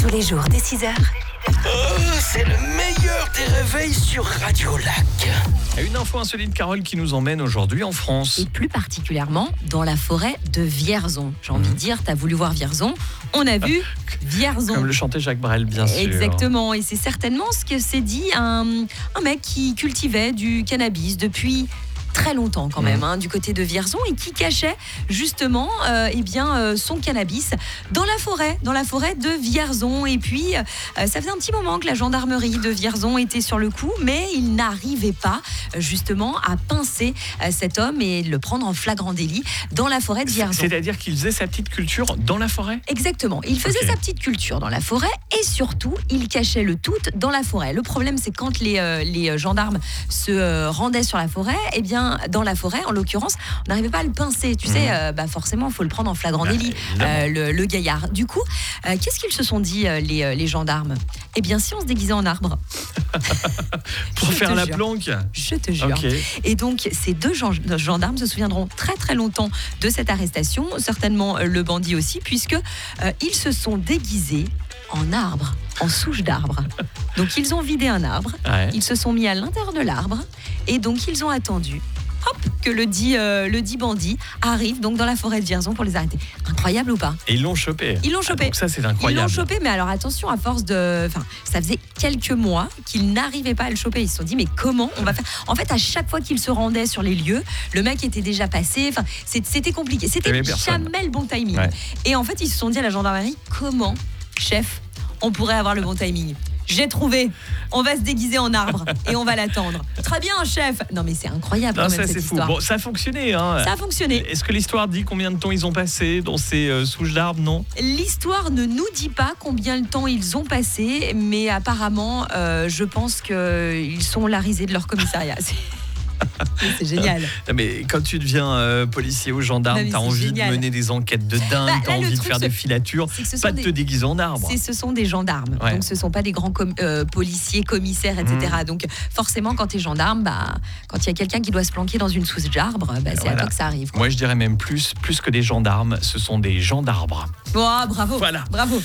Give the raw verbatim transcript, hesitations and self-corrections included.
Tous les jours dès six heures. Oh, c'est le meilleur des réveils sur Radio Lac. Une info insolite, Carole, qui nous emmène aujourd'hui en France. Et plus particulièrement dans la forêt de Vierzon. J'ai envie de dire, t'as voulu voir Vierzon, on a vu Vierzon. Comme le chantait Jacques Brel, bien sûr. Exactement, et c'est certainement ce que s'est dit un, un mec qui cultivait du cannabis depuis très longtemps quand même, hein, du côté de Vierzon, et qui cachait justement euh, eh bien, euh, son cannabis dans la forêt, dans la forêt de Vierzon. Et puis, euh, ça faisait un petit moment que la gendarmerie de Vierzon était sur le coup, mais il n'arrivait pas euh, justement à pincer euh, cet homme et le prendre en flagrant délit dans la forêt de Vierzon. C'est-à-dire qu'il faisait sa petite culture dans la forêt ? Exactement, il faisait Okay. sa petite culture dans la forêt et surtout, il cachait le tout dans la forêt. Le problème, c'est quand les, euh, les gendarmes se euh, rendaient sur la forêt, eh bien, dans la forêt, en l'occurrence, on n'arrivait pas à le pincer. Tu mmh. sais, euh, bah forcément, il faut le prendre en flagrant délit, euh, le, le gaillard. Du coup, euh, qu'est-ce qu'ils se sont dit, euh, les, euh, les gendarmes ? Eh bien, si on se déguisait en arbre. Pour faire la jure. planque ? Je te jure. Okay. Et donc, ces deux gen- gendarmes se souviendront très très longtemps de cette arrestation, certainement euh, le bandit aussi, puisque euh, ils se sont déguisés en arbre, en souche d'arbre. Donc, ils ont vidé un arbre, ouais. Ils se sont mis à l'intérieur de l'arbre, et donc ils ont attendu hop, que le dit, euh, le dit bandit arrive donc dans la forêt de Vierzon pour les arrêter. Incroyable ou pas ? Et ils l'ont chopé. Ils l'ont chopé. Ah, donc ça, c'est incroyable. Ils l'ont chopé, mais alors attention, à force de... Enfin, ça faisait quelques mois qu'ils n'arrivaient pas à le choper. Ils se sont dit, mais comment on va faire ? En fait, à chaque fois qu'ils se rendaient sur les lieux, le mec était déjà passé. Enfin, c'était compliqué. C'était jamais le bon timing. Ouais. Et en fait, ils se sont dit à la gendarmerie, comment, chef, on pourrait avoir le bon timing ? J'ai trouvé, on va se déguiser en arbre et on va l'attendre. Très bien, chef. Non, mais c'est incroyable. Non, quand ça, même, c'est cette fou. histoire. Bon, ça a fonctionné. Hein. Ça a fonctionné. Est-ce que l'histoire dit combien de temps ils ont passé dans ces euh, souches d'arbres ? Non. L'histoire ne nous dit pas combien de temps ils ont passé, mais apparemment, euh, je pense qu'ils sont la risée de leur commissariat. C'est génial. Non, mais quand tu deviens euh, policier ou gendarme, tu as envie génial. de mener des enquêtes de dingue, bah, tu as envie de faire ce, des filatures, pas de des, te déguiser en arbre. C'est, ce sont des gendarmes, ouais. Donc ce ne sont pas des grands com- euh, policiers, commissaires, et cetera. Mmh. Donc forcément, quand tu es gendarme, bah, quand il y a quelqu'un qui doit se planquer dans une souche d'arbre, bah, c'est voilà. À toi que ça arrive. Quoi. Moi, je dirais même plus, plus que des gendarmes, ce sont des gendarmes. Oh, bravo, voilà. Bravo.